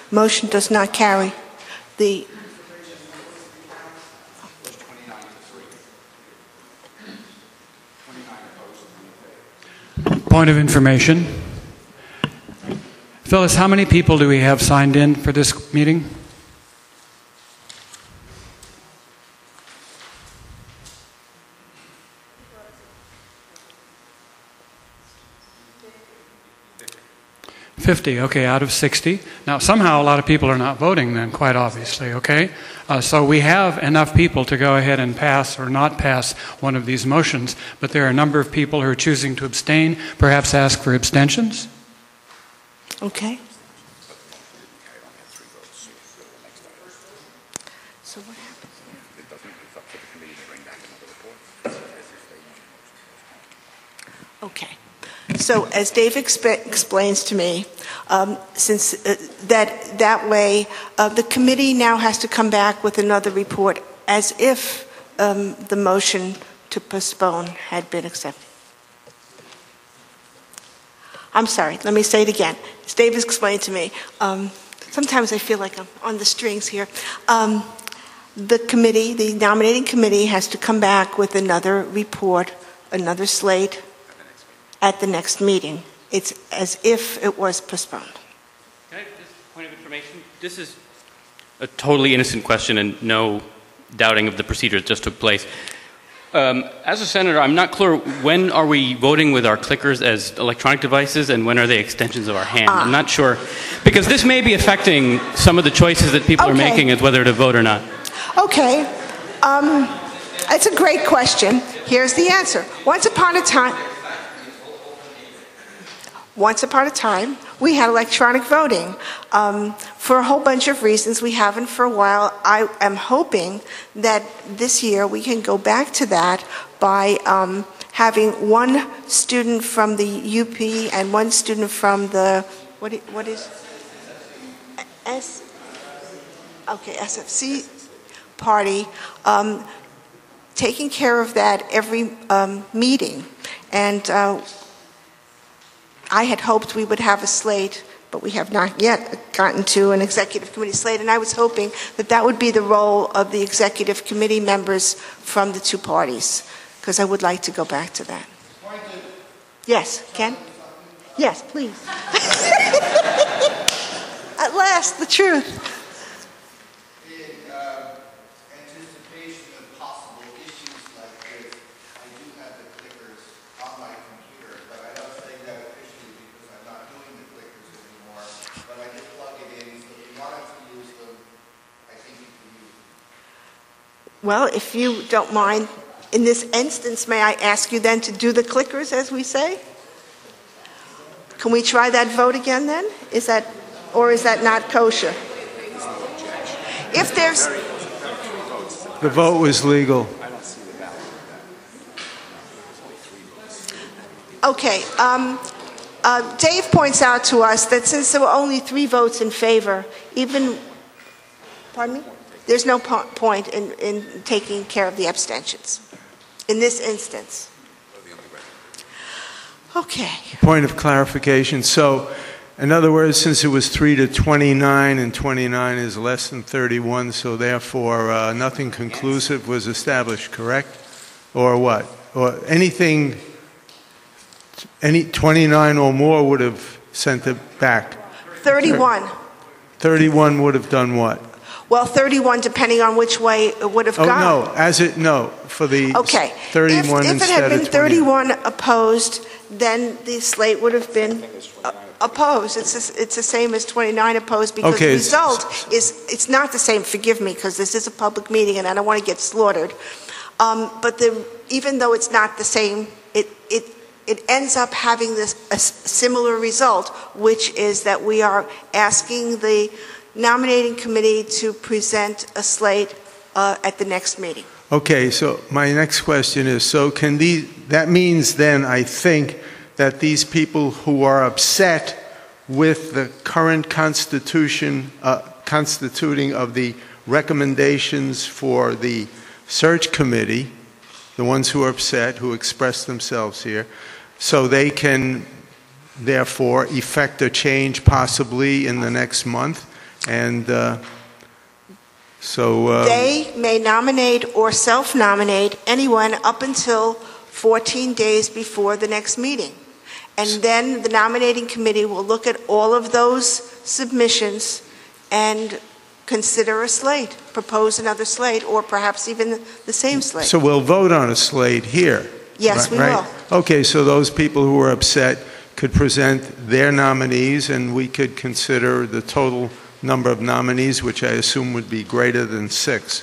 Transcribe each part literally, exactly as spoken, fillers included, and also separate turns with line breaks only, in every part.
Motion does not carry. The
Point of information. Phyllis, how many people do we have signed in for this meeting? fifty, okay, out of sixty. Now, somehow a lot of people are not voting then, quite obviously, okay? Uh, so we have enough people to go ahead and pass or not pass one of these motions, but there are a number of people who are choosing to abstain, perhaps ask for abstentions.
Okay. So what happens? Okay. So as Dave exp- explains to me, um, since uh, that that way uh, the committee now has to come back with another report as if um, the motion to postpone had been accepted. I'm sorry, let me say it again. As Dave has explained to me, um, sometimes I feel like I'm on the strings here. Um, the committee, the nominating committee, has to come back with another report, another slate, at the next meeting. It's as if it was postponed.
Can I just point of information? This is a totally innocent question and no doubting of the procedure that just took place. Um, as a senator, I'm not clear, when are we voting with our clickers as electronic devices and when are they extensions of our hand? Ah. I'm not sure. Because this may be affecting some of the choices that people okay. are making as whether to vote or not.
Okay. Um, that's a great question. Here's the answer. Once upon a time, Once upon a time, we had electronic voting. Um, for a whole bunch of reasons, we haven't for a while. I am hoping that this year we can go back to that by um, having one student from the U P and one student from the, what, what is, S, okay, S F C party, um, taking care of that every um, meeting. And uh, I had hoped we would have a slate, but we have not yet gotten to an executive committee slate, and I was hoping that that would be the role of the executive committee members from the two parties, because I would like to go back to that. Yes, Ken? Yes, please. At last, the truth. Well, if you don't mind, in this instance, may I ask you then to do the clickers, as we say? Can we try that vote again then? Is that, or is that not kosher? If there's...
The vote was legal.
Okay. Um, uh, Dave points out to us that since there were only three votes in favor, even... Pardon me? There's no po- point in, in taking care of the abstentions in this instance. Okay.
Point of clarification. So, in other words, since it was three to twenty-nine and twenty-nine is less than thirty-one, so therefore uh, nothing conclusive was established, correct? Or what? Or anything, any twenty-nine or more would have sent it back?
thirty-one.
thirty-one would have done what?
Well, thirty-one, depending on which way it would have
oh,
gone.
Oh, no, as it, no, for the
okay.
thirty-one
if, if
instead
it had been
of
thirty-one opposed, then the slate would have been uh, opposed. It's a, it's the same as twenty-nine opposed because
okay.
the result is, it's not the same, forgive me, because this is a public meeting and I don't want to get slaughtered. Um, but the, even though it's not the same, it, it, it ends up having this a similar result, which is that we are asking the nominating committee to present a slate uh, at the next meeting.
Okay, so my next question is, so can these, that means then I think that these people who are upset with the current constitution, uh, constituting of the recommendations for the search committee, the ones who are upset, who express themselves here, so they can therefore effect a change possibly in the next month, And uh, so... Uh,
They may nominate or self-nominate anyone up until fourteen days before the next meeting. And then the nominating committee will look at all of those submissions and consider a slate, propose another slate, or perhaps even the same slate.
So we'll vote on a slate here?
Yes,
right,
we
right?
will.
Okay, so those people who are upset could present their nominees, and we could consider the total number of nominees, which I assume would be greater than six.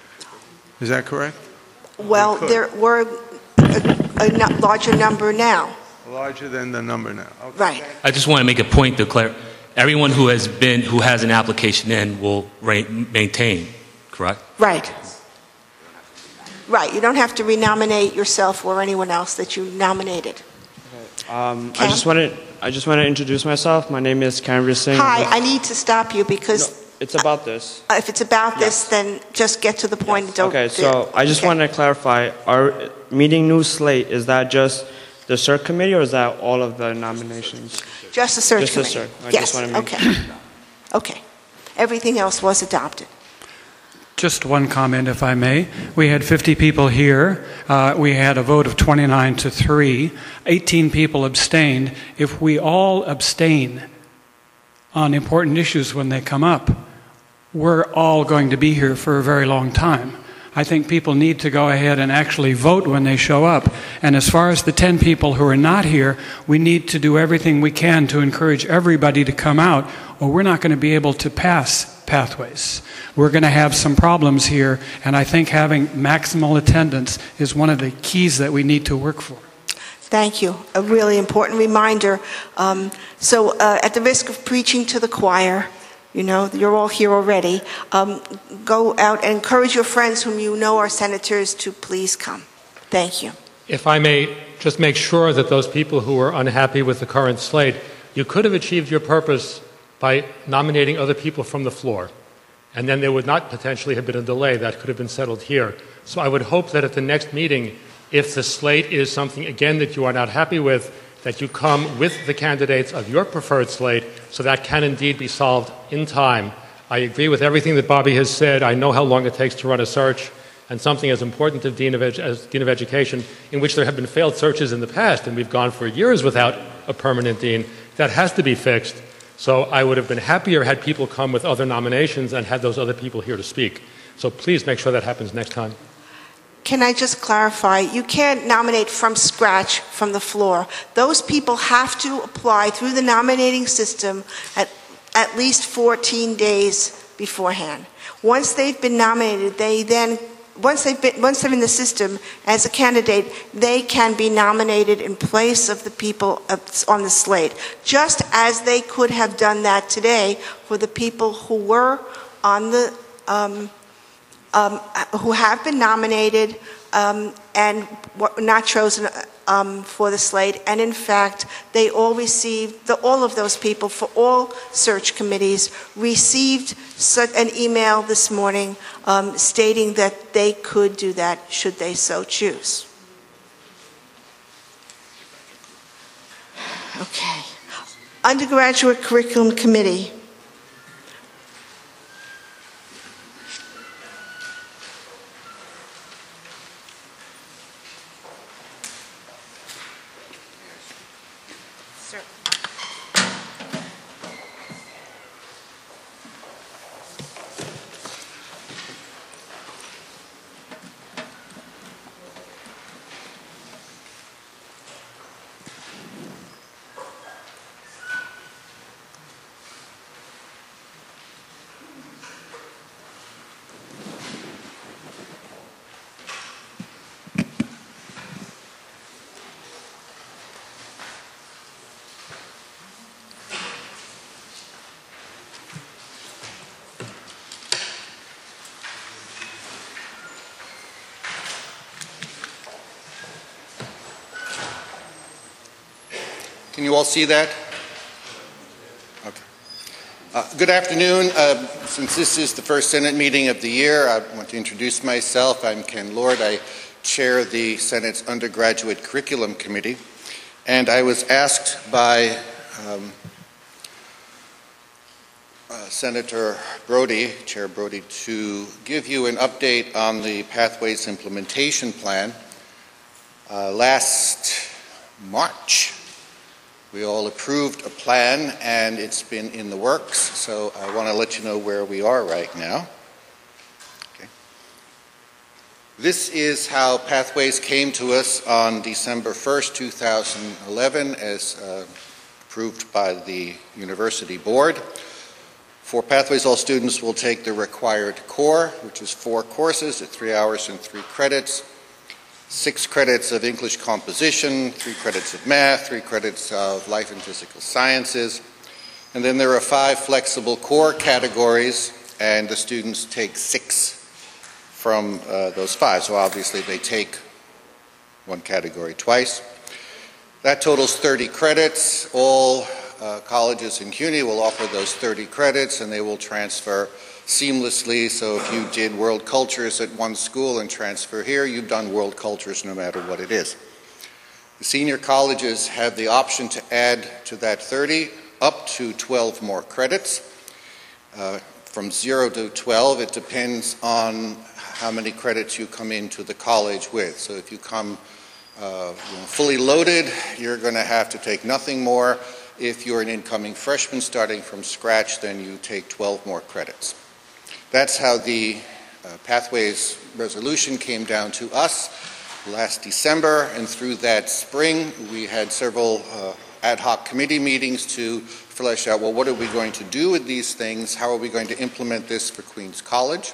Is that correct?
Well,
We could.
there were a, a no- larger number now.
Larger than the number now. Okay.
Right.
I just want to make a point to clarify. Everyone who has been, who has an application in will re- maintain, correct?
Right. Right. You don't have to renominate yourself or anyone else that you nominated.
Um, I
Cam?
just wanted I just want to introduce myself. My name is Kanveer Singh.
Hi, I need to stop you because
No, it's about this.
uh, if it's about this,
Yes.
then just get to the point. and Don't,
Okay, so I just
okay.
wanted to clarify. Our meeting new slate, is that just the search committee or is that all of the nominations?
Just the search
Just the
committee.
search. I
Yes,
just wanna make-
okay. Okay. Everything else was adopted.
Just one comment, if I may. We had fifty people here. Uh, we had a vote of twenty-nine to three. eighteen people abstained. If we all abstain on important issues when they come up, we're all going to be here for a very long time. I think people need to go ahead and actually vote when they show up. And as far as the ten people who are not here, we need to do everything we can to encourage everybody to come out, or we're not going to be able to pass pathways. We're going to have some problems here, and I think having maximal attendance is one of the keys that we need to work for.
Thank you. A really important reminder. Um, so uh, at the risk of preaching to the choir, you know, you're all here already, um, go out and encourage your friends whom you know are senators to please come. Thank you.
If I may just make sure that those people who are unhappy with the current slate, you could have achieved your purpose by nominating other people from the floor. And then there would not potentially have been a delay that could have been settled here. So I would hope that at the next meeting, if the slate is something, again, that you are not happy with, that you come with the candidates of your preferred slate so that can indeed be solved in time. I agree with everything that Bobby has said. I know how long it takes to run a search, and something as important as Dean of, Edu- as Dean of Education, in which there have been failed searches in the past, and we've gone for years without a permanent dean, that has to be fixed. So I would have been happier had people come with other nominations and had those other people here to speak. So please make sure that happens next time.
Can I just clarify? You can't nominate from scratch from the floor. Those people have to apply through the nominating system at at least fourteen days beforehand. Once they've been nominated, they then once they've been once they're in the system as a candidate, they can be nominated in place of the people on the slate, just as they could have done that today for the people who were on the um, Um, who have been nominated um, and were not chosen um, for the slate. And in fact, they all received, the, all of those people for all search committees received such an email this morning um, stating that they could do that should they so choose. Okay. Undergraduate Curriculum Committee.
Can you all see that? Okay. Uh, good afternoon. Uh, since this is the first Senate meeting of the year, I want to introduce myself. I'm Ken Lord. I chair the Senate's Undergraduate Curriculum Committee. And I was asked by um, uh, Senator Brody, Chair Brody, to give you an update on the Pathways Implementation Plan. Uh, last March, we all approved a plan, and it's been in the works, so I want to let you know where we are right now. Okay. This is how Pathways came to us on December first, two thousand eleven, as uh, approved by the University Board. For Pathways, all students will take the required core, which is four courses at three hours and three credits. Six credits of English composition, three credits of math, three credits of life and physical sciences. And then there are five flexible core categories, and the students take six from uh, those five. So obviously they take one category twice. That totals thirty credits. All uh, colleges in CUNY will offer those thirty credits, and they will transfer seamlessly. So if you did world cultures at one school and transfer here, you've done world cultures no matter what it is. The senior colleges have the option to add to that thirty up to twelve more credits. Uh, from zero to twelve, it depends on how many credits you come into the college with. So if you come uh, you know, fully loaded, you're going to have to take nothing more. If you're an incoming freshman starting from scratch, then you take twelve more credits. That's how the uh, Pathways resolution came down to us last December, and through that spring we had several uh, ad hoc committee meetings to flesh out, well, what are we going to do with these things? How are we going to implement this for Queens College?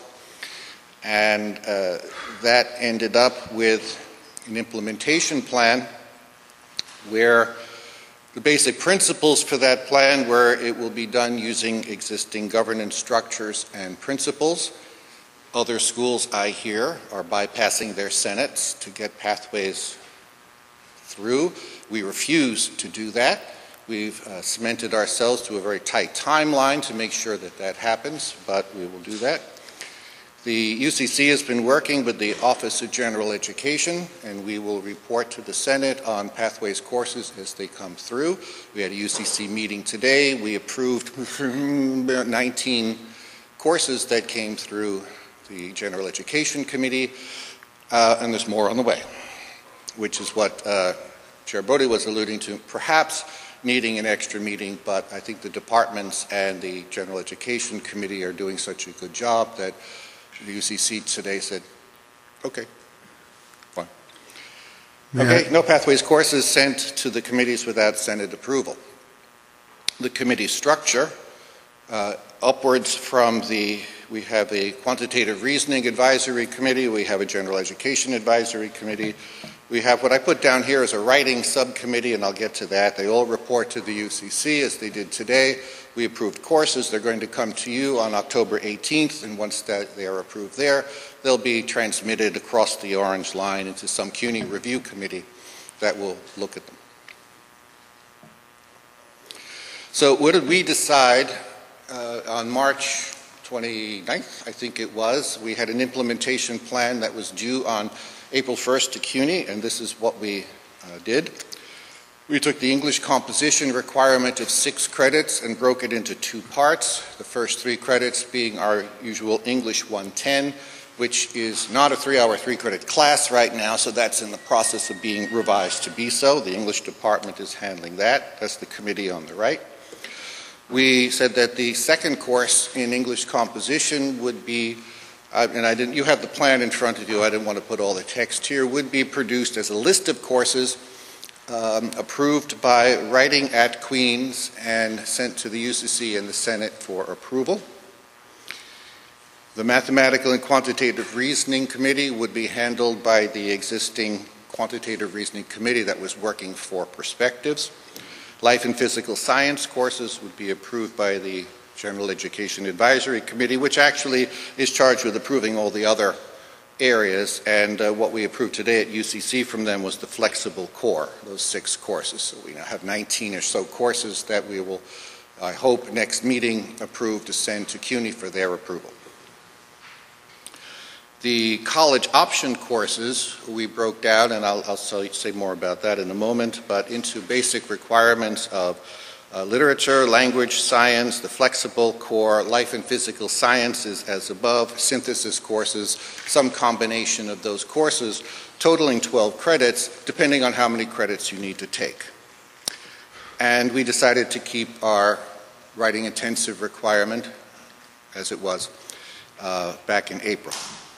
And uh, that ended up with an implementation plan where the basic principles for that plan were it will be done using existing governance structures and principles. Other schools, I hear, are bypassing their senates to get Pathways through. We refuse to do that. We've uh, cemented ourselves to a very tight timeline to make sure that that happens, but we will do that. The U C C has been working with the Office of General Education, and we will report to the Senate on Pathways courses as they come through. We had a U C C meeting today. We approved nineteen courses that came through the General Education Committee, uh, and there's more on the way, which is what uh, Chair Brody was alluding to, perhaps needing an extra meeting, but I think the departments and the General Education Committee are doing such a good job that the U C C today said, okay, fine. Okay, no Pathways courses sent to the committees without Senate approval. The committee structure, uh, upwards from the, we have a quantitative reasoning advisory committee, we have a general education advisory committee, we have what I put down here as a writing subcommittee, and I'll get to that. They all report to the U C C as they did today. We approved courses. They're going to come to you on October eighteenth, and once that they are approved there, they'll be transmitted across the orange line into some CUNY review committee that will look at them. So what did we decide uh, on March twenty-ninth, I think it was? We had an implementation plan that was due on April first to CUNY, and this is what we uh, did. We took the English composition requirement of six credits and broke it into two parts. The first three credits being our usual English one ten, which is not a three-hour, three-credit class right now, so that's in the process of being revised to be so. The English department is handling that. That's the committee on the right. We said that the second course in English composition would be, uh, and I didn't, you have the plan in front of you, I didn't want to put all the text here, would be produced as a list of courses Um, approved by writing at Queens and sent to the U C C and the Senate for approval. The Mathematical and Quantitative Reasoning Committee would be handled by the existing Quantitative Reasoning Committee that was working for Perspectives. Life and Physical Science courses would be approved by the General Education Advisory Committee, which actually is charged with approving all the other areas, and uh, what we approved today at U C C from them was the flexible core, those six courses. So we now have nineteen or so courses that we will, I hope, next meeting approve to send to CUNY for their approval. The college option courses we broke down, and I'll, I'll say more about that in a moment, but into basic requirements of uh, literature, language, science, the flexible core, life and physical sciences as above, synthesis courses, some combination of those courses, totaling twelve credits, depending on how many credits you need to take. And we decided to keep our writing intensive requirement as it was uh, back in April.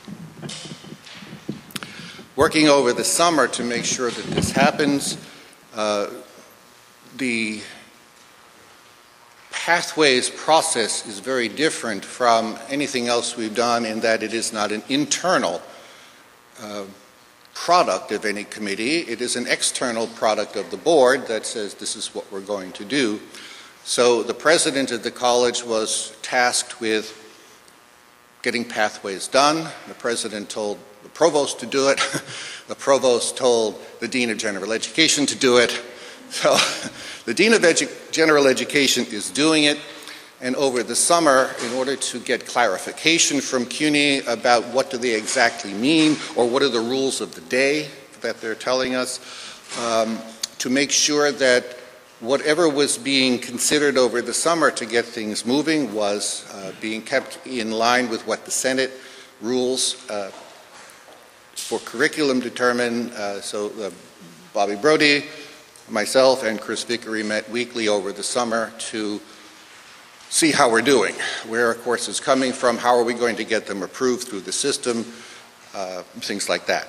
Working over the summer to make sure that this happens, uh, the Pathways process is very different from anything else we've done in that it is not an internal uh, product of any committee. It is an external product of the board that says this is what we're going to do. So the president of the college was tasked with getting Pathways done. The president told the provost to do it. The provost told the dean of general education to do it. So the dean of Edu- general education is doing it. And over the summer, in order to get clarification from CUNY about what do they exactly mean, or what are the rules of the day that they're telling us, um, to make sure that whatever was being considered over the summer to get things moving was uh, being kept in line with what the Senate rules uh, for curriculum determine. Uh, so uh, Bobby Brody, myself, and Chris Vickery met weekly over the summer to see how we're doing, where a course is coming from, how are we going to get them approved through the system, uh, things like that.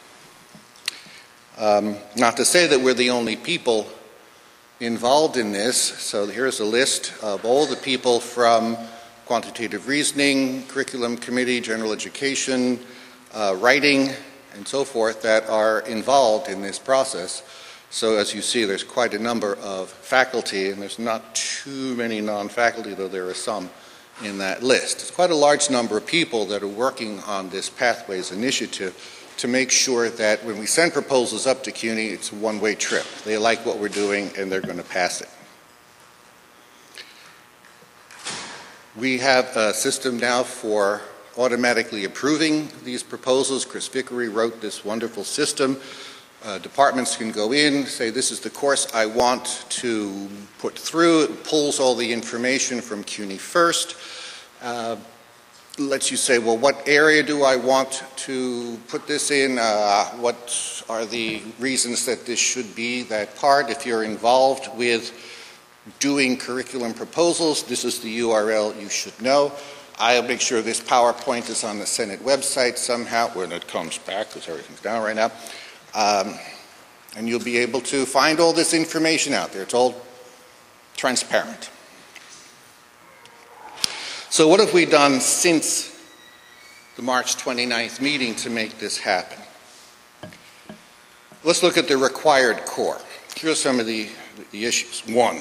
Um, not to say that we're the only people involved in this, so here's a list of all the people from quantitative reasoning, curriculum committee, general education, uh, writing, and so forth that are involved in this process. So as you see, there's quite a number of faculty, and there's not too many non-faculty, though there are some in that list. It's quite a large number of people that are working on this Pathways initiative to make sure that when we send proposals up to CUNY, it's a one-way trip. They like what we're doing, and they're going to pass it. We have a system now for automatically approving these proposals. Chris Vickery wrote this wonderful system. Uh, departments can go in, say this is the course I want to put through. It pulls all the information from CUNY first. Uh, lets you say, well, what area do I want to put this in? Uh, what are the reasons that this should be that part? If you're involved with doing curriculum proposals, this is the U R L you should know. I'll make sure this PowerPoint is on the Senate website somehow when it comes back, because everything's down right now. Um, and you'll be able to find all this information out there. It's all transparent. So what have we done since the March twenty-ninth meeting to make this happen? Let's look at the required core. Here are some of the, the issues. One,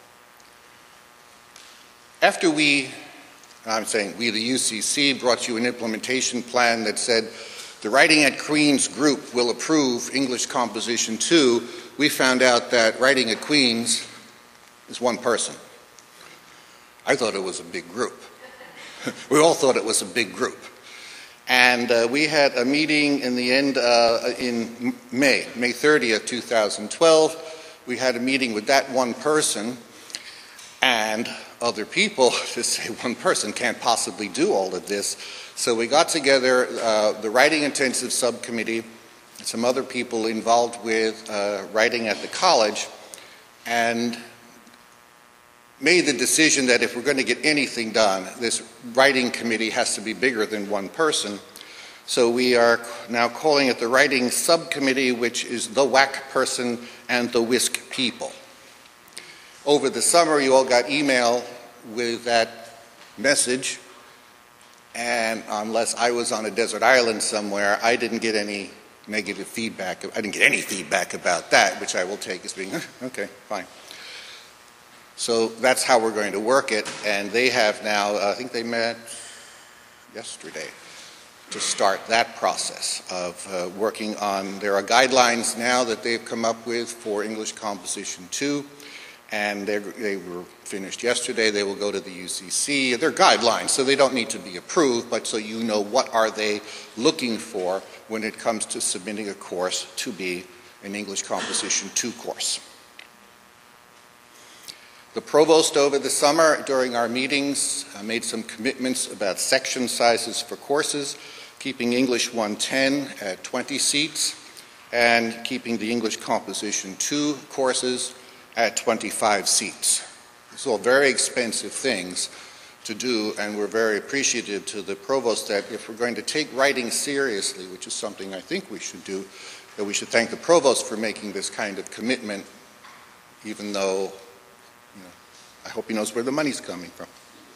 after we, I'm saying we, the U C C, brought you an implementation plan that said the Writing at Queens group will approve English Composition two, we found out that Writing at Queens is one person. I thought it was a big group. We all thought it was a big group. And uh, we had a meeting in the end, uh, in May, May thirtieth, two thousand twelve. We had a meeting with that one person, and other people to say one person can't possibly do all of this. So we got together, uh, the Writing Intensive Subcommittee, and some other people involved with uh, writing at the college, and made the decision that if we're going to get anything done, this writing committee has to be bigger than one person. So we are now calling it the Writing Subcommittee, which is the W A C person and the WISC people. Over the summer, you all got email with that message, and unless I was on a desert island somewhere, I didn't get any negative feedback. I didn't get any feedback about that, which I will take as being, okay, fine. So that's how we're going to work it, and they have now, uh, I think they met yesterday, to start that process of uh, working on, there are guidelines now that they've come up with for English Composition two, and they were finished yesterday. They will go to the U C C. They're guidelines, so they don't need to be approved, but so you know what are they looking for when it comes to submitting a course to be an English Composition two course. The provost over the summer during our meetings uh, made some commitments about section sizes for courses, keeping English one ten at twenty seats and keeping the English Composition two courses at twenty-five seats. These are all very expensive things to do, and we're very appreciative to the provost that if we're going to take writing seriously, which is something I think we should do, that we should thank the provost for making this kind of commitment, even though, you know, I hope he knows where the money's coming from.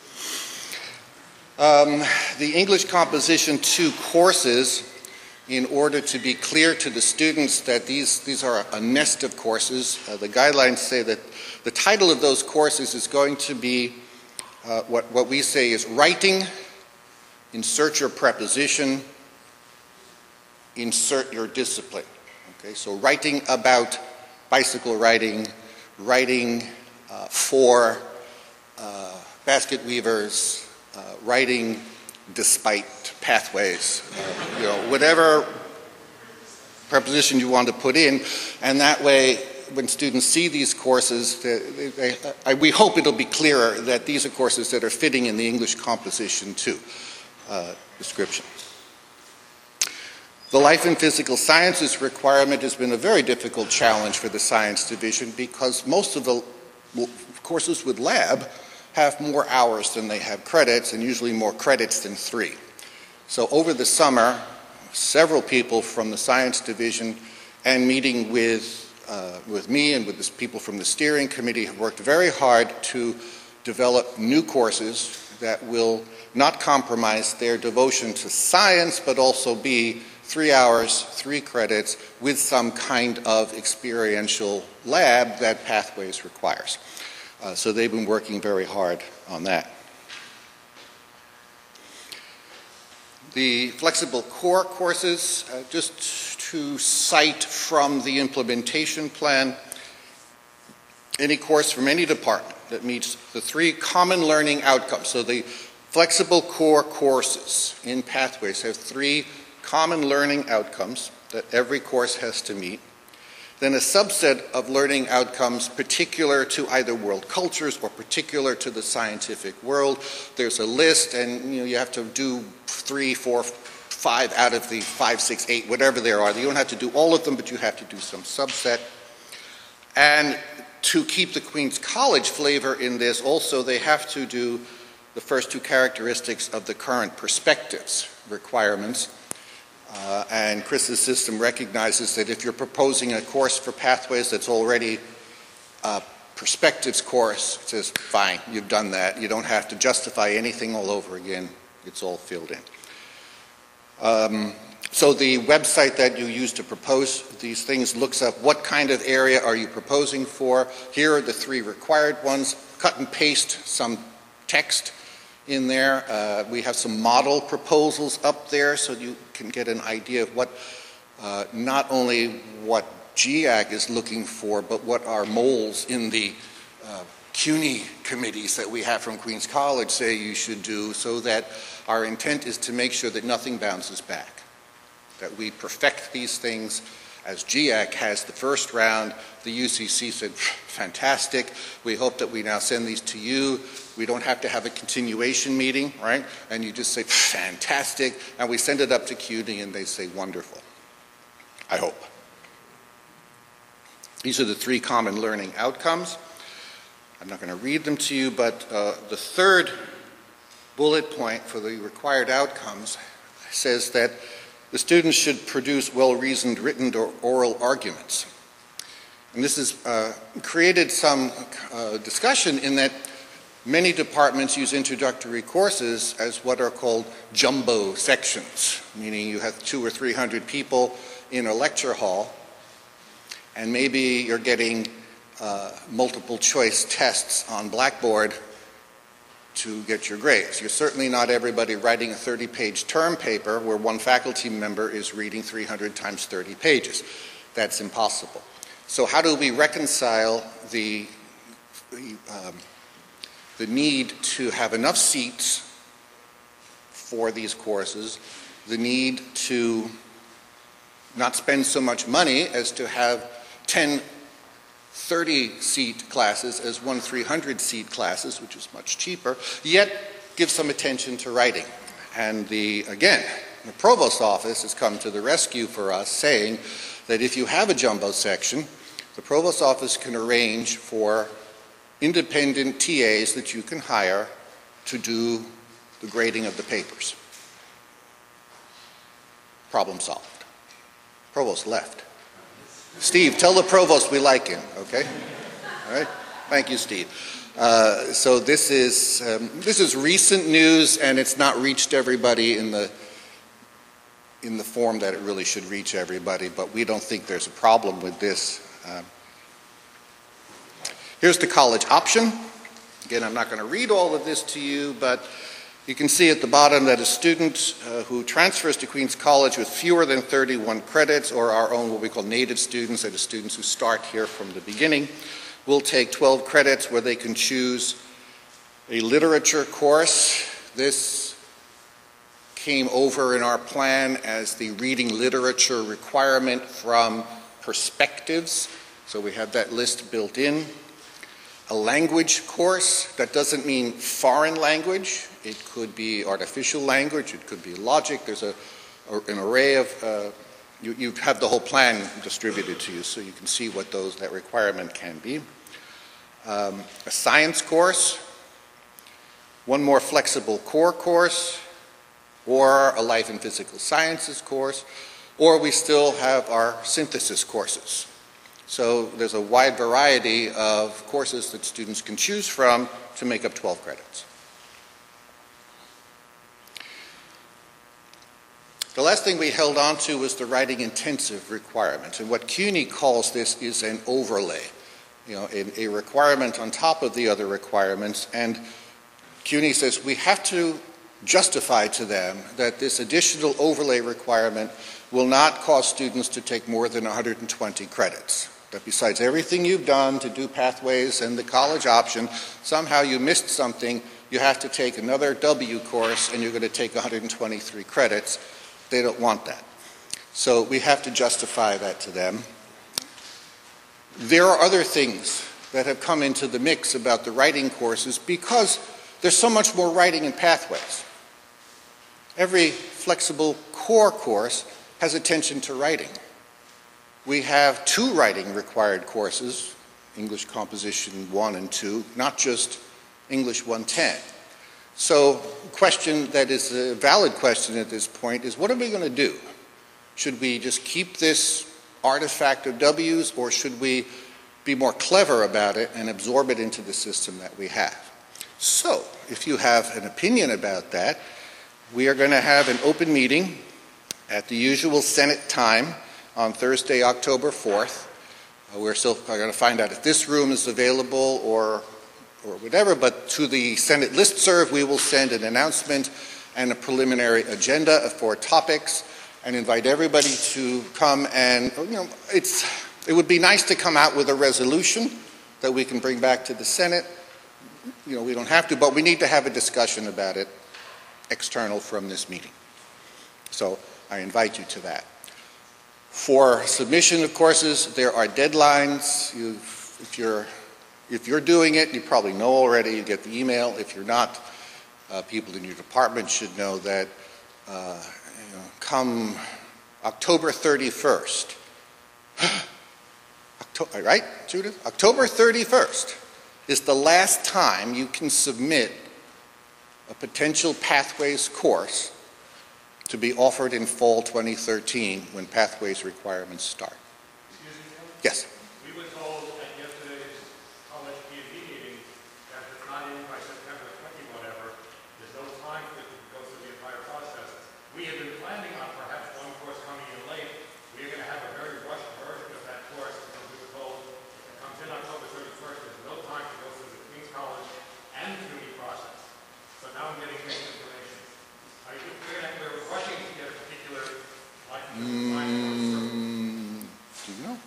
Um, the English Composition two courses, in order to be clear to the students that these, these are a nest of courses, uh, the guidelines say that the title of those courses is going to be uh, what, what we say is writing, insert your preposition, insert your discipline. Okay, so writing about bicycle riding, writing uh, for uh, basket weavers, uh, writing despite pathways, uh, you know, whatever preposition you want to put in, and that way when students see these courses, they, they, I, we hope it'll be clearer that these are courses that are fitting in the English Composition two uh, description. The Life and Physical Sciences requirement has been a very difficult challenge for the Science Division because most of the courses with lab have more hours than they have credits, and usually more credits than three. So over the summer, several people from the Science Division and meeting with, uh, with me and with the people from the steering committee have worked very hard to develop new courses that will not compromise their devotion to science, but also be three hours, three credits, with some kind of experiential lab that Pathways requires. Uh, so they've been working very hard on that. The flexible core courses, uh, just to cite from the implementation plan, any course from any department that meets the three common learning outcomes. So the flexible core courses in Pathways have three common learning outcomes that every course has to meet. Then a subset of learning outcomes particular to either world cultures or particular to the scientific world. There's a list, and you know, you have to do three, four, five out of the five, six, eight, whatever there are. You don't have to do all of them, but you have to do some subset. And to keep the Queen's College flavor in this, also they have to do the first two characteristics of the current perspectives requirements. Uh, and Chris's system recognizes that if you're proposing a course for Pathways that's already a perspectives course, it says, fine, you've done that. You don't have to justify anything all over again. It's all filled in. Um, so the website that you use to propose these things looks up what kind of area are you proposing for. Here are the three required ones. Cut and paste some text in there. Uh, we have some model proposals up there so you can get an idea of what, uh, not only what G A C is looking for, but what our moles in the uh, C U N Y committees that we have from Queen's College say you should do, so that our intent is to make sure that nothing bounces back, that we perfect these things. As G A C has the first round, the U C C said, fantastic, we hope that we now send these to you. We don't have to have a continuation meeting, right? And you just say, fantastic, and we send it up to C U N Y and they say, wonderful. I hope. These are the three common learning outcomes. I'm not going to read them to you, but uh, the third bullet point for the required outcomes says that the students should produce well-reasoned written or oral arguments. And this has uh, created some uh, discussion in that many departments use introductory courses as what are called jumbo sections, meaning you have two or three hundred people in a lecture hall, and maybe you're getting uh, multiple choice tests on Blackboard to get your grades. You're certainly not everybody writing a thirty page term paper where one faculty member is reading three hundred times thirty pages. That's impossible. So how do we reconcile the, the, um, the need to have enough seats for these courses, the need to not spend so much money as to have ten thirty-seat classes as one three hundred seat classes, which is much cheaper, yet give some attention to writing. And the, again, the provost office has come to the rescue for us, saying that if you have a jumbo section, the provost office can arrange for independent T As that you can hire to do the grading of the papers. Problem solved. Provost left. Steve, tell the provost we like him, okay? All right? Thank you, Steve. Uh, so this is, um, this is recent news, and it's not reached everybody in the, in the form that it really should reach everybody, but we don't think there's a problem with this. Um, here's the college option. Again, I'm not going to read all of this to you, but you can see at the bottom that a student uh, who transfers to Queens College with fewer than thirty-one credits, or our own what we call native students, that is students who start here from the beginning, will take twelve credits where they can choose a literature course. This came over in our plan as the reading literature requirement from Perspectives, so we have that list built in. A language course, that doesn't mean foreign language. It could be artificial language, it could be logic. There's a, an array of, uh, you, you have the whole plan distributed to you so you can see what those, that requirement can be. Um, a science course, one more flexible core course, or a life and physical sciences course, or we still have our synthesis courses. So there's a wide variety of courses that students can choose from to make up twelve credits. The last thing we held on to was the writing intensive requirement, and what CUNY calls this is an overlay, you know, a, a requirement on top of the other requirements, and CUNY says we have to justify to them that this additional overlay requirement will not cause students to take more than one hundred twenty credits. That besides everything you've done to do pathways and the college option, somehow you missed something, you have to take another W course and you're going to take one hundred twenty-three credits. They don't want that. So we have to justify that to them. There are other things that have come into the mix about the writing courses because there's so much more writing in pathways. Every flexible core course has attention to writing. We have two writing required courses, English Composition one and two, not just English one ten. So the question that is a valid question at this point is, what are we going to do? Should we just keep this artifact of W's, or should we be more clever about it and absorb it into the system that we have? So if you have an opinion about that, we are going to have an open meeting at the usual Senate time on Thursday, October fourth. Uh, we're still going to find out if this room is available or, or whatever, but to the Senate listserv we will send an announcement and a preliminary agenda for topics and invite everybody to come and, you know, it's, it would be nice to come out with a resolution that we can bring back to the Senate. You know, we don't have to, but we need to have a discussion about it external from this meeting. So I invite you to that. For submission of courses, there are deadlines. You, if, you're, if you're doing it, you probably know already, you get the email. If you're not, uh, people in your department should know that uh, you know, come October thirty-first, October, right, Judith? October thirty-first is the last time you can submit a potential Pathways course to be offered in fall twenty thirteen when Pathways requirements start.
Excuse me, Kelly?
Yes.
We were told at yesterday's college P and D meeting that if it's not in by September twentieth, whatever, there's no time for it to go through the entire process. We have been planning on perhaps one course coming in late. We're going to have a very rushed version of that course because we were told if it comes in October thirty-first, there's no time to go through the Queens College and the CUNY process. So now I'm getting mixed information. Are you, we're, gonna, we're rushing to get a particular, like,
Mm, do you know?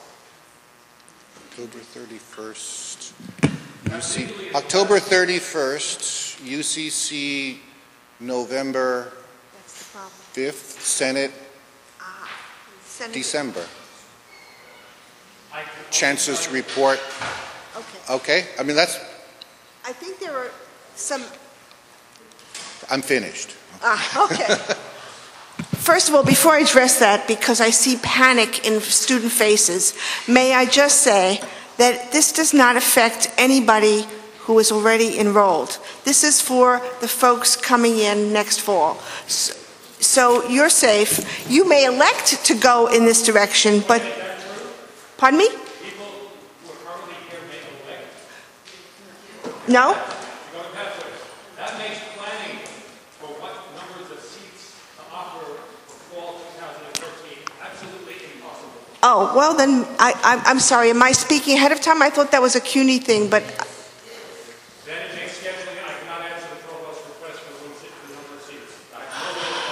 October thirty-first. U C, October thirty-first, U C C, November
That's the problem.
fifth, Senate,
Ah, Senate-
December. Chancellor's report.
Okay.
Okay? I mean, that's,
I think there are some,
I'm finished.
ah, okay. First of all, before I address that, because I see panic in student faces, may I just say that this does not affect anybody who is already enrolled. This is for the folks coming in next fall. So, so you're safe. You may elect to go in this direction, but... Pardon me?
People who are currently here may elect.
No?
That makes planning for what numbers of seats to offer for fall twenty thirteen absolutely impossible.
Oh, well then, I, I, I'm sorry, am I speaking ahead of time? I thought that was a CUNY thing, but...
Then it makes scheduling, I cannot answer the provost's request for the number of seats. I have no way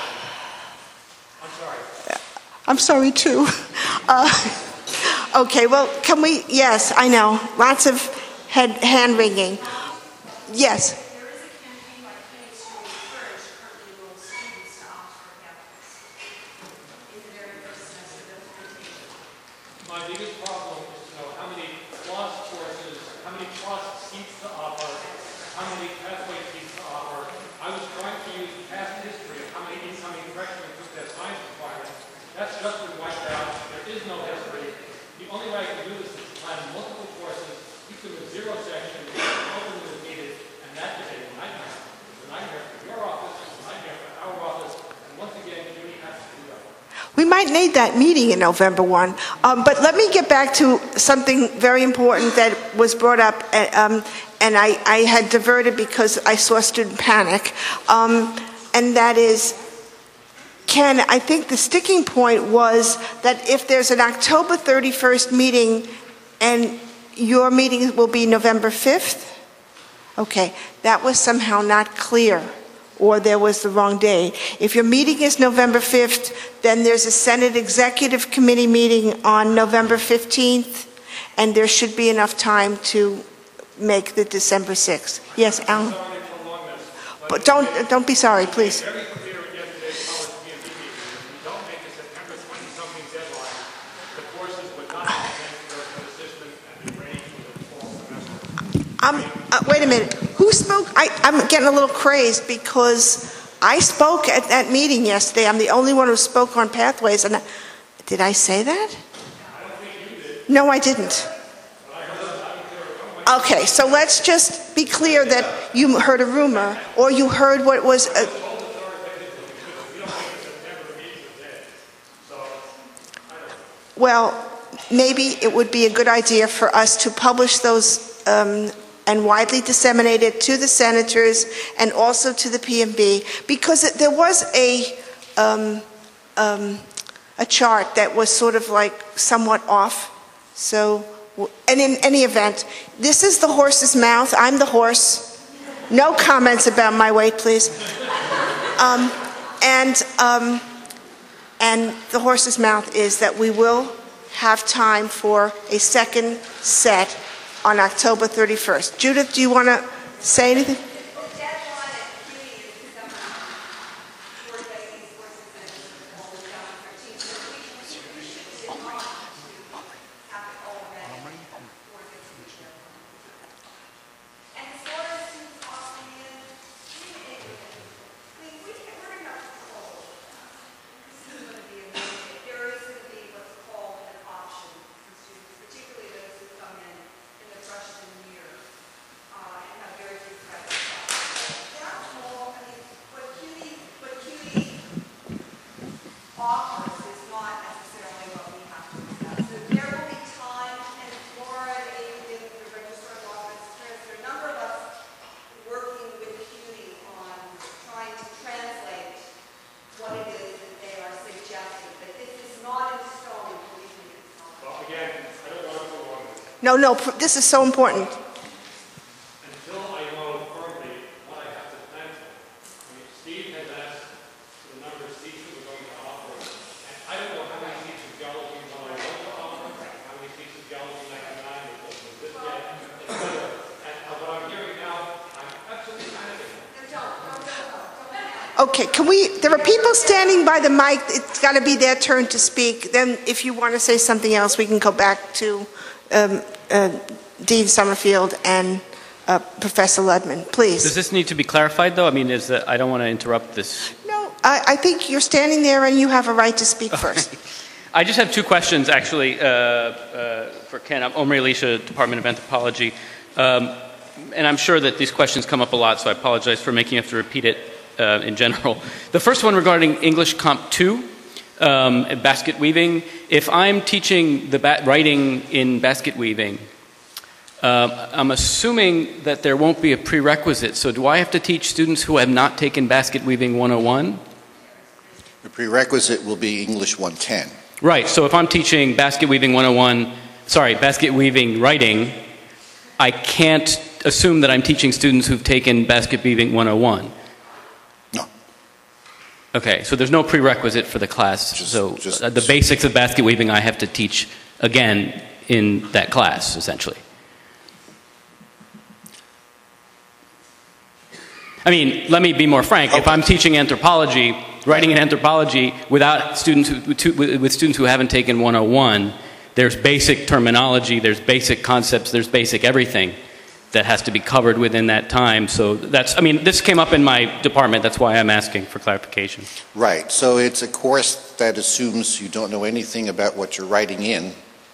of planning. I'm sorry.
I'm sorry too. Uh, okay, well, can we, yes, I know, lots of head, hand wringing. Yes.
There is a campaign by CUNY to encourage currently enrolled students to opt for pathways in the very first semester of rotation.
My biggest problem is to know how many plus courses, how many plus seats to offer, how many pathway seats to offer. I was trying to use past history of how many incoming freshmen took their science requirements. That's just been wiped out. There is no history. The only way I can do this is to plan multiple courses, keep them in zero sections, open them as needed, and that is a nightmare. It's a nightmare for your office, it's a nightmare for our office, and once again, CUNY has to do that.
We might need that meeting in November first. Um, but let me get back to something very important that was brought up, uh, um, and I, I had diverted because I saw student panic. Um, and that is, Ken, I think the sticking point was that if there's an October thirty-first meeting and your meeting will be November fifth? Okay, that was somehow not clear, or there was the wrong date. If your meeting is November fifth, then there's a Senate Executive Committee meeting on November fifteenth, and there should be enough time to make the December sixth. Yes, Alan? But don't, don't be sorry, please.
Very clear at yesterday's college P M B meeting, if we don't make a September twenty-something deadline, the courses would not be transferred to the system and be ready for the fall semester.
Um, uh, wait a minute. Who spoke? I, I'm getting a little crazed because I spoke at that meeting yesterday. I'm the only one who spoke on pathways. And I, did I say that? No, I didn't. Okay, so let's just be clear that you heard a rumor, or you heard what was... A, well, maybe it would be a good idea for us to publish those um, and widely disseminate it to the senators and also to the P M B, because it, there was a um, um, a chart that was sort of like somewhat off. So, and in any event, this is the horse's mouth. I'm the horse. No comments about my weight, please. Um, and um, and the horse's mouth is that we will have time for a second set on October thirty-first. Judith, do you want to say anything? No, no, this is so important.
Until I know firmly what I have to plan for. I mean, Steve has asked for the number of seats that we're going to offer. And I don't know how many seats of geology we're going to offer, how many seats of geology ninety-nine we're going to this yet, et cetera. And uh, what I'm hearing now, I'm absolutely panicking.
Okay, can we, there are people standing by the mic, it's got to be their turn to speak. Then if you want to say something else, we can go back to um, uh, Dean Summerfield and uh, Professor Ludman, please.
Does this need to be clarified, though? I mean, is that, I don't want to interrupt this.
No, I, I think you're standing there and you have a right to speak first.
I just have two questions, actually, uh, uh, for Ken. I'm Omri Elisha, Department of Anthropology. Um, and I'm sure that these questions come up a lot, so I apologize for making you have to repeat it uh, in general. The first one regarding English Comp two, um, basket weaving. If I'm teaching the ba- writing in basket weaving, um, I'm assuming that there won't be a prerequisite. So do I have to teach students who have not taken Basket Weaving one oh one?
The prerequisite will be English one ten.
Right, so if I'm teaching Basket Weaving one oh one, sorry, Basket Weaving writing, I can't assume that I'm teaching students who've taken Basket Weaving one oh one.
No.
Okay, so there's no prerequisite for the class.
Just,
so
just,
uh, the basics of basket weaving I have to teach again in that class, essentially. I mean, let me be more frank. Okay. If I'm teaching anthropology, writing in anthropology without students who, with students who haven't taken one oh one, there's basic terminology, there's basic concepts, there's basic everything that has to be covered within that time. So that's, I mean, this came up in my department. That's why I'm asking for clarification.
Right. So it's a course that assumes you don't know anything about what you're writing in,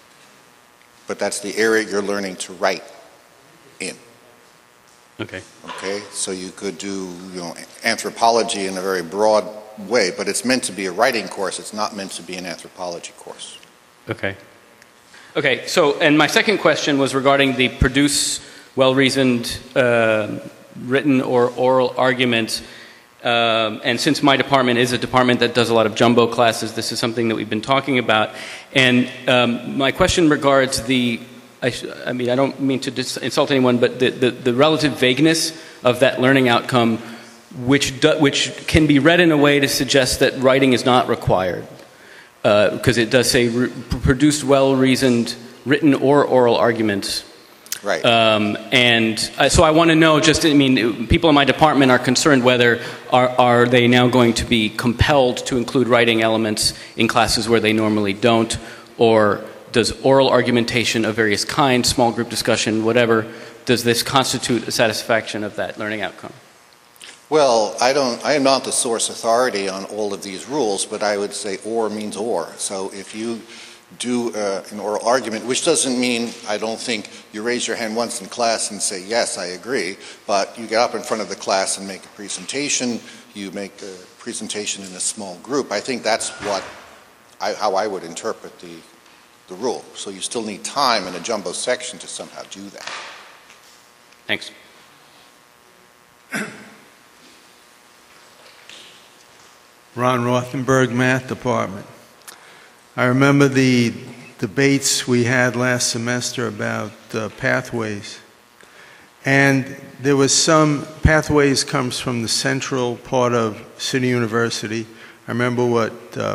but that's the area you're learning to write in.
Okay.
Okay. So you could do, you know, anthropology in a very broad way, but it's meant to be a writing course. It's not meant to be an anthropology course.
Okay. Okay. So, and my second question was regarding the produce well-reasoned uh, written or oral arguments. Um, and since my department is a department that does a lot of jumbo classes, this is something that we've been talking about. And um, my question regards the, I, sh- I mean, I don't mean to dis- insult anyone, but the, the, the relative vagueness of that learning outcome, which, do, which can be read in a way to suggest that writing is not required. Because uh, it does say re- produce well-reasoned written or oral arguments.
Right.
Um, and uh, so I want to know, just, I mean, people in my department are concerned whether are, are they now going to be compelled to include writing elements in classes where they normally don't, or does oral argumentation of various kinds, small group discussion, whatever, does this constitute a satisfaction of that learning outcome?
Well, I don't, I am not the source authority on all of these rules, but I would say or means or. So if you do uh, an oral argument, which doesn't mean, I don't think, you raise your hand once in class and say, yes, I agree, but you get up in front of the class and make a presentation, you make a presentation in a small group. I think that's what, I, how I would interpret the, the rule. So you still need time in a jumbo section to somehow do that.
Thanks.
Ron Rothenberg, Math Department. I remember the debates we had last semester about uh, pathways. And there was some, pathways comes from the central part of City University. I remember what uh,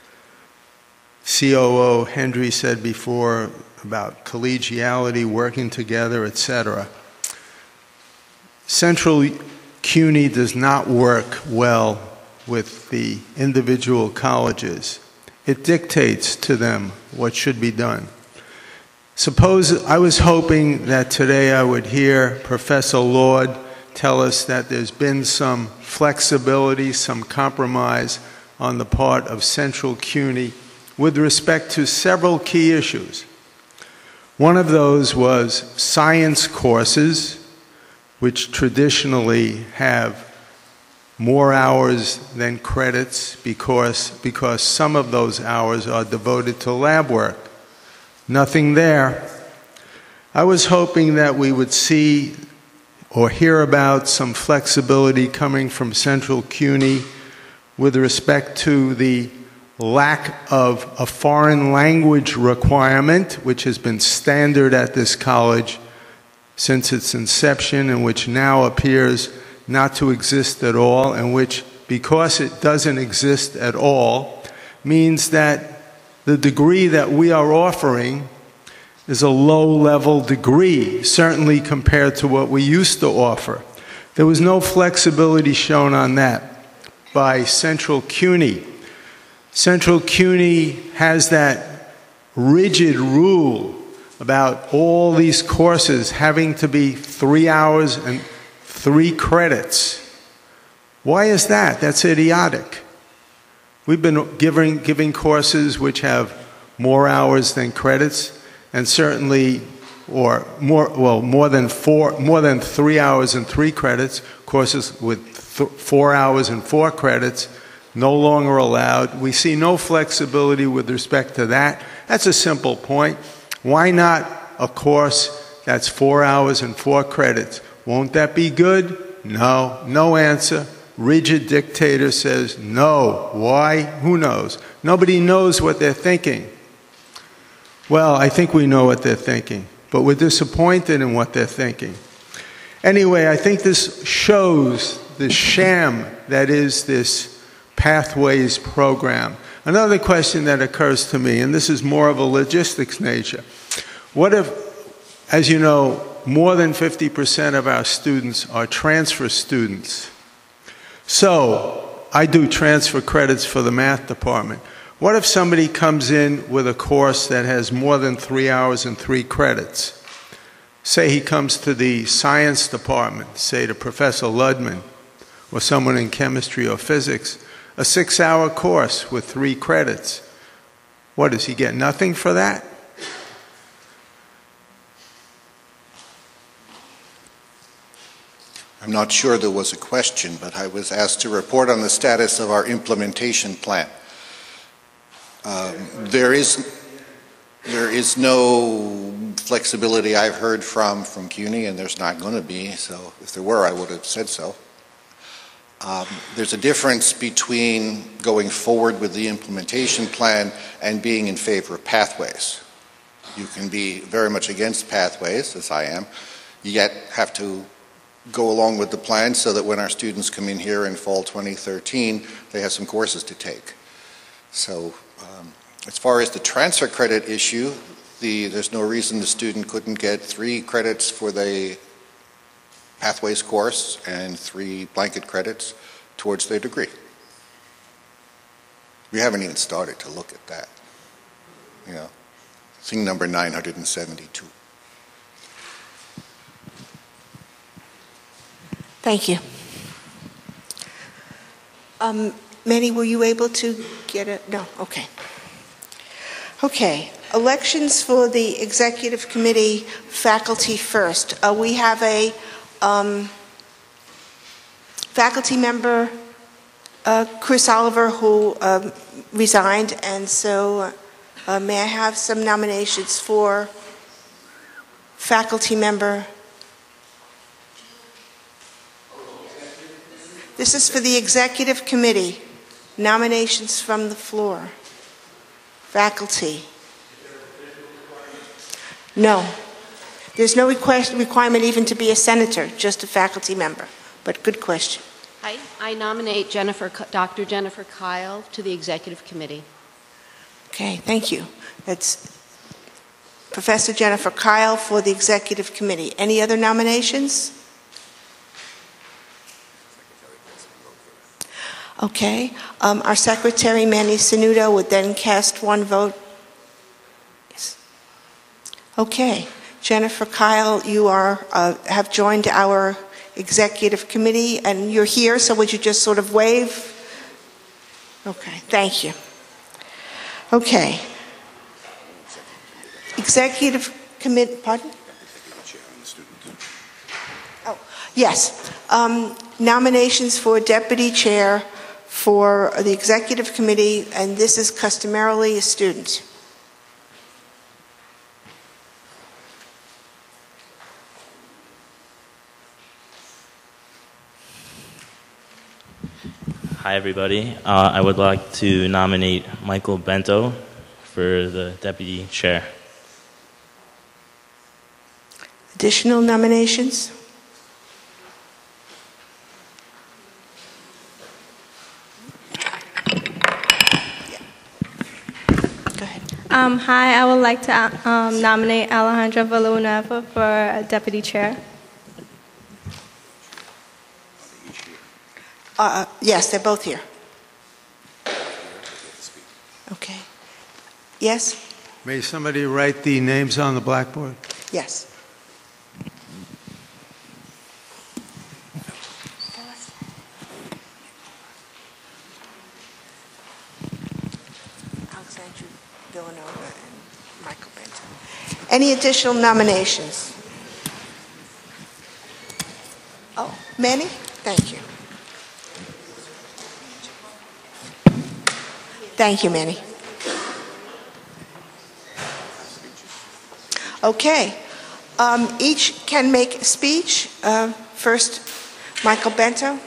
C O O Hendry said before about collegiality, working together, et cetera. Central C U N Y does not work well with the individual colleges. It dictates to them what should be done. Suppose I was hoping that today I would hear Professor Lord tell us that there's been some flexibility, some compromise on the part of Central C U N Y with respect to several key issues. One of those was science courses, which traditionally have more hours than credits because, because some of those hours are devoted to lab work. Nothing there. I was hoping that we would see or hear about some flexibility coming from Central C U N Y with respect to the lack of a foreign language requirement, which has been standard at this college since its inception and which now appears not to exist at all, and which, because it doesn't exist at all, means that the degree that we are offering is a low-level degree, certainly compared to what we used to offer. There was no flexibility shown on that. by Central CUNY. Central CUNY has that rigid rule about all these courses having to be three hours and three credits. Why is that? That's idiotic. We've been giving, giving courses which have more hours than credits, and certainly, or more, well, more than four, more than three hours and three credits, courses with th- four hours and four credits, no longer allowed. We see no flexibility with respect to that. That's a simple point. Why not a course that's four hours and four credits? Won't that be good? No, no answer. Rigid dictator says no. Why? Who knows? Nobody knows what they're thinking. Well, I think we know what they're thinking, but we're disappointed in what they're thinking. Anyway, I think this shows the sham that is this Pathways program. Another question that occurs to me, and this is more of a logistics nature. What if, as you know, more than fifty percent of our students are transfer students? So, I do transfer credits for the math department. What if somebody comes in with a course that has more than three hours and three credits? Say he comes to the science department, say to Professor Ludman, or someone in chemistry or physics, a six-hour course with three credits. What, does he get nothing for that?
I'm not sure there was a question, but I was asked to report on the status of our implementation plan. Um, there is there is no flexibility I've heard from from CUNY, and there's not going to be. So if there were, I would have said so. Um, there's a difference between going forward with the implementation plan and being in favor of pathways. You can be very much against pathways, as I am, yet have to go along with the plan so that when our students come in here in fall twenty thirteen, they have some courses to take. So um, as far as the transfer credit issue, the, there's no reason the student couldn't get three credits for the Pathways course and three blanket credits towards their degree. We haven't even started to look at that. You know, thing number nine hundred seventy-two.
Thank you. Um, Manny, were you able to get it? No, okay. Okay, elections for the executive committee faculty first. Uh, we have a um, faculty member, uh, Chris Oliver, who uh, resigned, and so uh, may I have some nominations for faculty member? This is for the executive committee. Nominations from the floor. Faculty. No. There's no request, requirement even to be a senator, just a faculty member. But good question.
I, I nominate Jennifer, Doctor Jennifer Kyle to the executive committee.
Okay, thank you. That's Professor Jennifer Kyle for the executive committee. Any other nominations? Okay. Um, our secretary, Manny Sanudo, would then cast one vote. Yes. Okay. Jennifer Kyle, you are uh, have joined our executive committee, and you're here, so would you just sort of wave? Okay. Thank you. Okay. Executive committee, pardon? Oh, yes. Um, nominations for deputy chair for the executive committee, and this is customarily a student.
Hi, everybody. Uh, I would like to nominate Michael Bento for the deputy chair.
Additional nominations?
Um, hi, I would like to um, nominate Alejandra Villanueva for deputy chair.
Uh, yes, they're both here. Okay. Yes?
May somebody write the names on the blackboard?
Yes. Alexandra Villanova and Michael Benton. Any additional nominations? Oh, Manny? Thank you. Thank you, Manny. Okay. Um, each can make a speech. Uh, first, Michael Bento.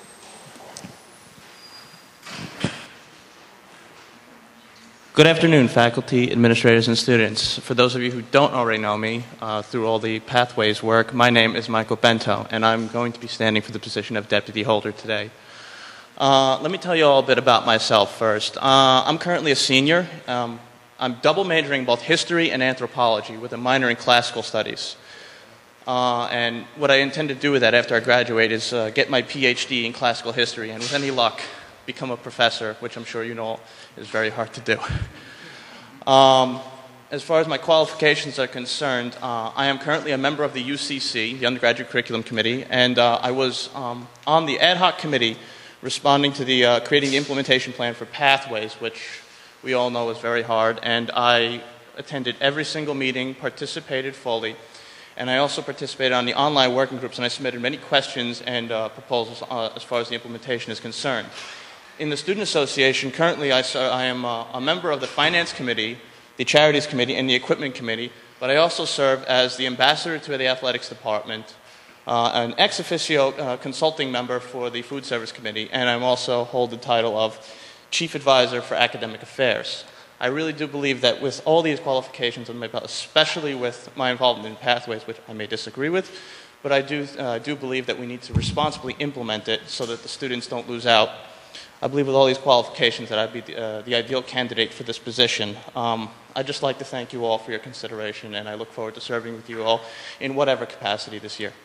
Good afternoon, faculty, administrators, and students. For those of you who don't already know me uh, through all the Pathways work, my name is Michael Bento, and I'm going to be standing for the position of Deputy Holder today. Uh, let me tell you all a bit about myself first. Uh, I'm currently a senior. Um, I'm double majoring both history and anthropology with a minor in classical studies. Uh, and what I intend to do with that after I graduate is uh, get my P H D in classical history, and with any luck, become a professor, which I'm sure you know is very hard to do. Um, as far as my qualifications are concerned, uh, I am currently a member of the U C C, the Undergraduate Curriculum Committee, and uh, I was um, on the ad hoc committee responding to the uh, creating the implementation plan for Pathways, which we all know is very hard, and I attended every single meeting, participated fully, and I also participated on the online working groups, and I submitted many questions and uh, proposals uh, as far as the implementation is concerned. In the Student Association, currently I, I am uh, a member of the Finance Committee, the Charities Committee, and the Equipment Committee, but I also serve as the ambassador to the Athletics Department, uh, an ex officio uh, consulting member for the Food Service Committee, and I also hold the title of Chief Advisor for Academic Affairs. I really do believe that with all these qualifications on my belt, especially with my involvement in Pathways, which I may disagree with, but I do, uh, do believe that we need to responsibly implement it so that the students don't lose out. I believe with all these qualifications that I'd be the, uh, the ideal candidate for this position. Um, I'd just like to thank you all for your consideration, and I look forward to serving with you all in whatever capacity this year.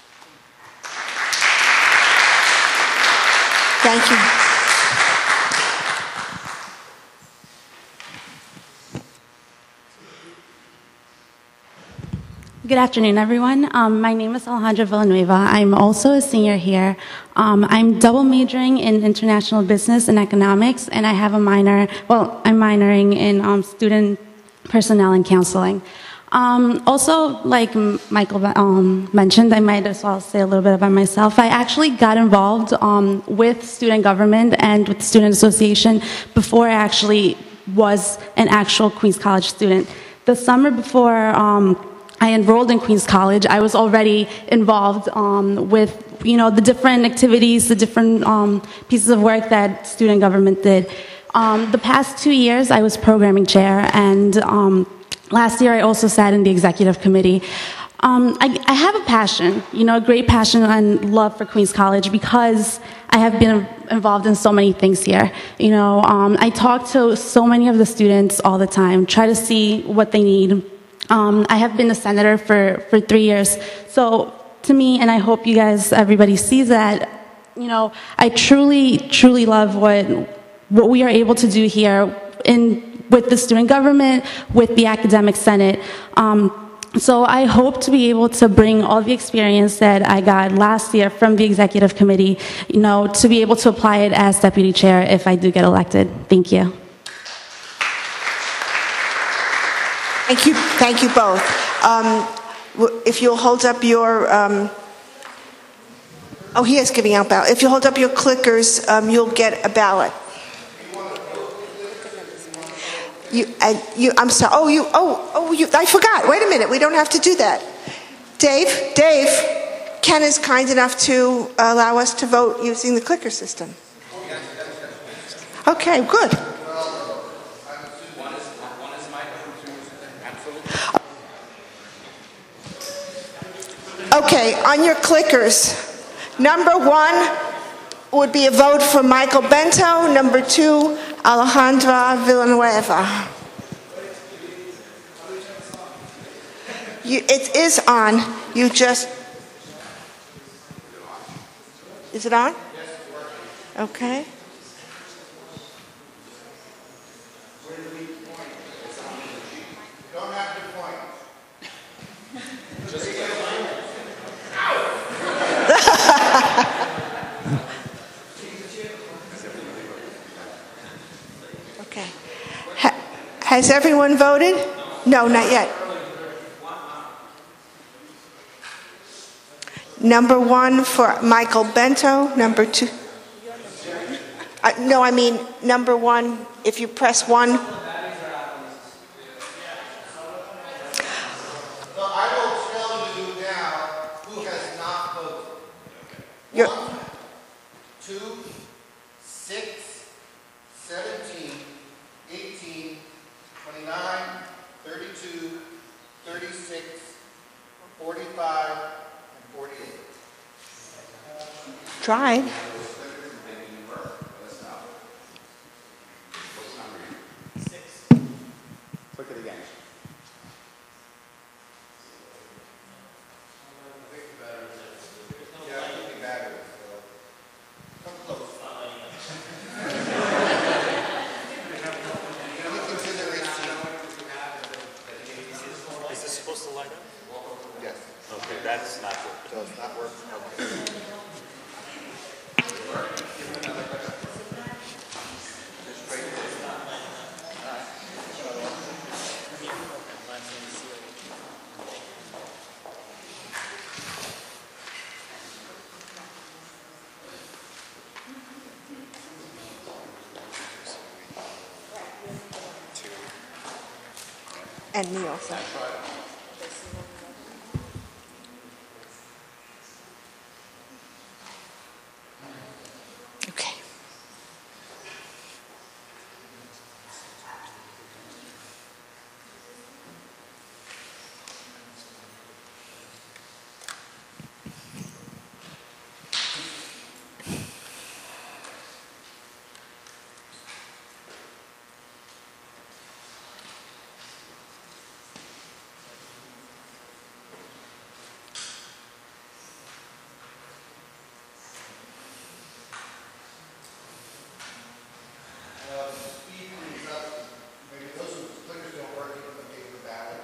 Thank you.
Good afternoon, everyone. Um, my name is Alejandra Villanueva. I'm also a senior here. Um, I'm double majoring in international business and economics, and I have a minor, well, I'm minoring in um, student personnel and counseling. Um, also, like Michael um, mentioned, I might as well say a little bit about myself. I actually got involved um, with student government and with the Student Association before I actually was an actual Queens College student. The summer before um, I enrolled in Queens College, I was already involved um, with, you know, the different activities, the different um, pieces of work that student government did. Um, the past two years, I was programming chair, and um, last year I also sat in the executive committee. Um, I, I have a passion, you know, a great passion and love for Queens College because I have been involved in so many things here. You know, um, I talk to so many of the students all the time, try to see what they need. Um, I have been a senator for, for three years. So to me, and I hope you guys, everybody sees that, you know, I truly, truly love what, what we are able to do here in, with the student government, with the academic senate. Um, so I hope to be able to bring all the experience that I got last year from the executive committee, you know, to be able to apply it as deputy chair if I do get elected. Thank you.
Thank you, thank you both. Um, if you'll hold up your, um, oh, he is giving out ballot. If you hold up your clickers, um, you'll get a ballot. You, and you, I'm sorry. Oh, you, oh, oh, you. I forgot. Wait a minute. We don't have to do that. Dave, Dave, Ken is kind enough to allow us to vote using the clicker system. Okay, good. Okay, on your clickers, number one would be a vote for Michael Bento, number two, Alejandra Villanueva. You, it is on, you just, is it on? Okay.
Don't have to point.
Okay. Ha- has everyone voted? No, not yet. Number one for Michael Bento. Number two. Uh, no, I mean number one. If you press one.
So I will tell you now who has not voted.
You're,
One, two, six, seventeen, eighteen, twenty-nine, thirty-two, thirty-six, forty-five, and forty-eight.
tried.
Look at it again. Yeah, it could be better. Come close. Look into the receipt.
Is this supposed to light up?
Yes.
Okay, that's not working.
So it's not working? Okay.
And me also. Okay.
Uh, speed things up. Maybe those clickers don't work even the paper ballot.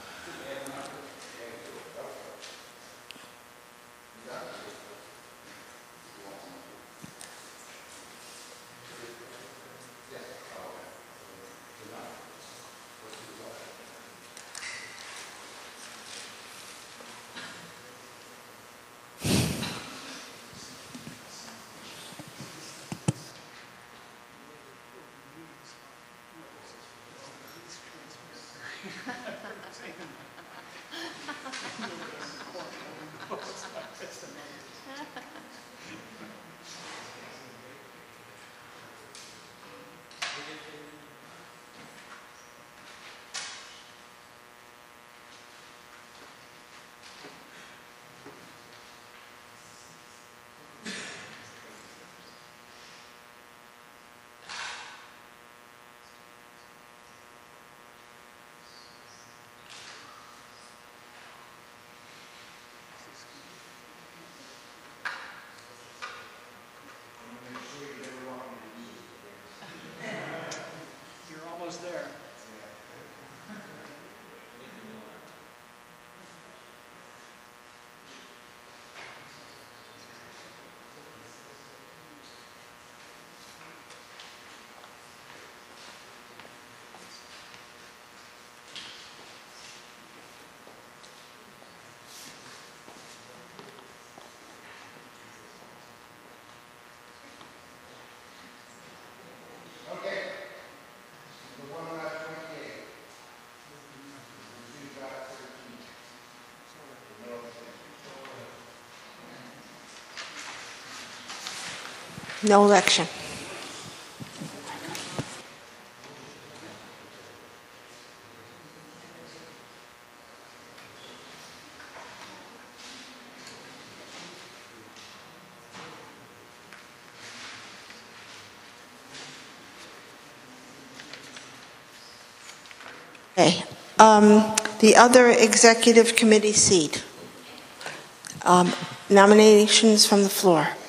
You're almost there.
Okay. The one on that twenty-eight. Two dot thirteen.
No election. Okay. Um, the other executive committee seat. Um, nominations from the floor.